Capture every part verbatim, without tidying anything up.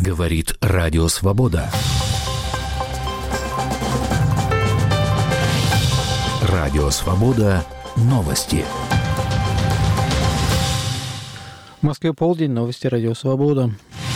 Говорит Радио Свобода. Радио Свобода. Новости. В Москве полдень. Новости Радио Свобода.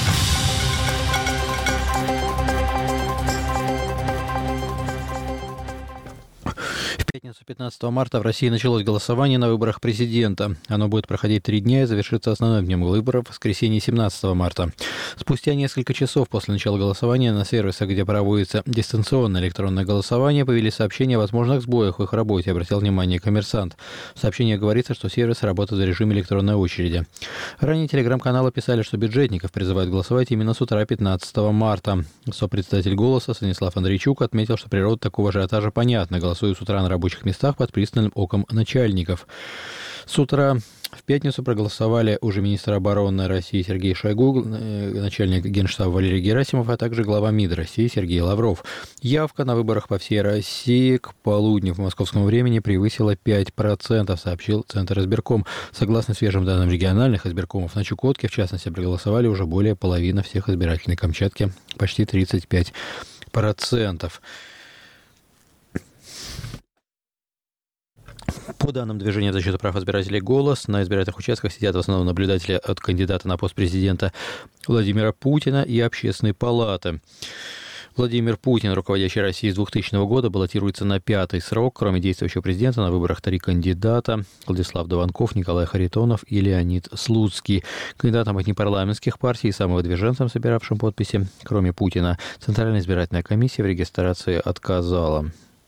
В пятницу пятнадцатого марта в России началось голосование на выборах президента. Оно будет проходить три дня и завершится основным днем выборов в воскресенье семнадцатого марта. Спустя несколько часов после начала голосования на сервисах, где проводится дистанционное электронное голосование, появились сообщения о возможных сбоях в их работе, обратил внимание «Коммерсант». В сообщении говорится, что сервис работает в режиме электронной очереди. Ранее телеграм-каналы писали, что бюджетников призывают голосовать именно с утра пятнадцатого марта. Сопредседатель «Голоса» Станислав Андрейчук отметил, что природа такого ажиотажа понятна. Голосуют с утра на рабочих местах под пристальным оком начальников. С утра в пятницу проголосовали уже министр обороны России Сергей Шойгу, начальник Генштаба Валерий Герасимов, а также глава МИД России Сергей Лавров. Явка на выборах по всей России к полудню по московскому времени превысила пять процентов, сообщил Центр избирком. Согласно свежим данным региональных избиркомов, на Чукотке, в частности, проголосовали уже более половины всех избирателей, Камчатки почти тридцать пять процентов. По данным Движения защиты прав избирателей «Голос», на избирательных участках сидят в основном наблюдатели от кандидата на пост президента Владимира Путина и Общественной палаты. Владимир Путин, руководящий Россией с двухтысячного года, баллотируется на пятый срок. Кроме действующего президента, на выборах три кандидата: Владислав Дованков, Николай Харитонов и Леонид Слуцкий. Кандидатам от непарламентских партий и самовыдвиженцам, собиравшим подписи, кроме Путина, Центральная избирательная комиссия в регистрации отказала.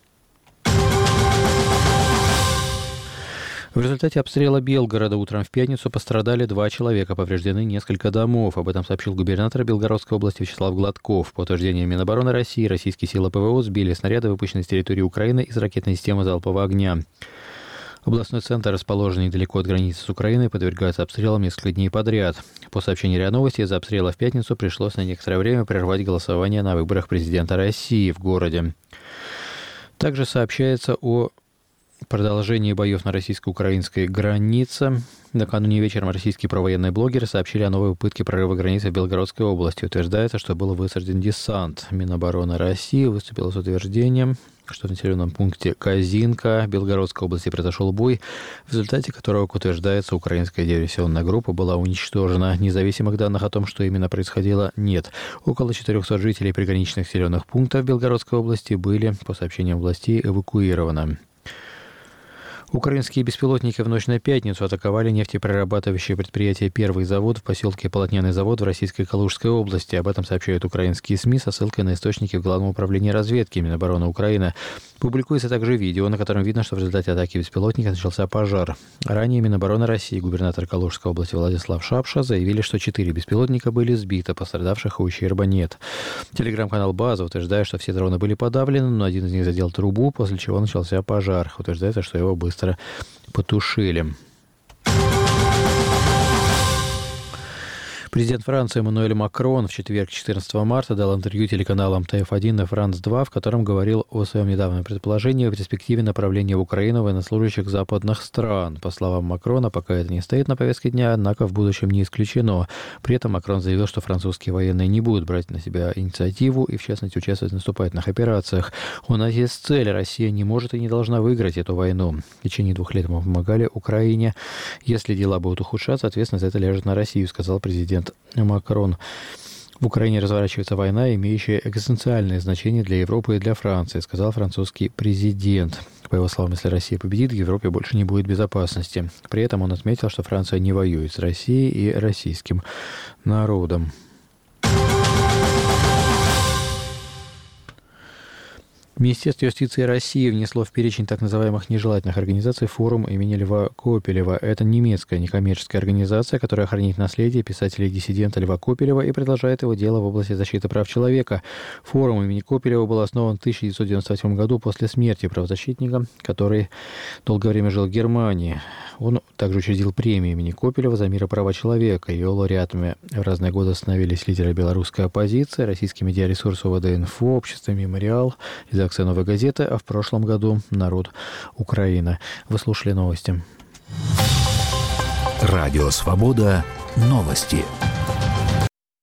В результате обстрела Белгорода утром в пятницу пострадали два человека, повреждены несколько домов. Об этом сообщил губернатор Белгородской области Вячеслав Гладков. По утверждениям Минобороны России, российские силы ПВО сбили снаряды, выпущенные с территории Украины из ракетной системы залпового огня. Областной центр, расположенный недалеко от границы с Украиной, подвергается обстрелам несколько дней подряд. По сообщению РИА Новости, из-за обстрела в пятницу пришлось на некоторое время прервать голосование на выборах президента России в городе. Также сообщается о продолжение боев на российско-украинской границе. Накануне вечером российские провоенные блогеры сообщили о новой попытке прорыва границы в Белгородской области. Утверждается, что был высажен десант. Минобороны России выступила с утверждением, что в населенном пункте Казинка Белгородской области произошел бой, в результате которого, как утверждается, украинская диверсионная группа была уничтожена. Независимых данных о том, что именно происходило, нет. Около четырехсот жителей приграничных населенных пунктов Белгородской области были, по сообщениям властей, эвакуированы. Украинские беспилотники в ночь на пятницу атаковали нефтеперерабатывающее предприятие «Первый завод» в поселке Полотняный завод в российской Калужской области. Об этом сообщают украинские СМИ со ссылкой на источники в Главном управлении разведки Минобороны Украины. Публикуется также видео, на котором видно, что в результате атаки беспилотника начался пожар. Ранее Минобороны России, губернатор Калужской области Владислав Шапша заявили, что четыре беспилотника были сбиты, пострадавших и ущерба нет. Телеграм-канал «База» утверждает, что все дроны были подавлены, но один из них задел трубу, после чего начался пожар. Утверждается, что его быстро потушили. Президент Франции Эммануэль Макрон в четверг, четырнадцатого марта, дал интервью телеканалам Т Ф один и Франс два, в котором говорил о своем недавнем предположении о перспективе направления в Украину военнослужащих западных стран. По словам Макрона, пока это не стоит на повестке дня, однако в будущем не исключено. При этом Макрон заявил, что французские военные не будут брать на себя инициативу и, в частности, участвовать в наступательных операциях. У нас есть цель. Россия не может и не должна выиграть эту войну. В течение двух лет мы помогали Украине. Если дела будут ухудшаться, ответственность за это ляжет на Россию, сказал президент Макрон. В Украине разворачивается война, имеющая экзистенциальное значение для Европы и для Франции, сказал французский президент. По его словам, если Россия победит, в Европе больше не будет безопасности. При этом он отметил, что Франция не воюет с Россией и российским народом. Министерство юстиции России внесло в перечень так называемых нежелательных организаций форум имени Льва Копелева. Это немецкая некоммерческая организация, которая охраняет наследие писателя и диссидента Льва Копелева и продолжает его дело в области защиты прав человека. Форум имени Копелева был основан в тысяча девятьсот девяносто восьмом году после смерти правозащитника, который долгое время жил в Германии. Он также учредил премию имени Копелева за мир и права человека. Ее лауреатами в разные годы становились лидеры белорусской оппозиции, российский медиаресурс О В Д Инфо, общество «Мемориал», редакция «Новой газеты», а в прошлом году «Народ Украины». Вы слушали новости. Радио Свобода. Новости.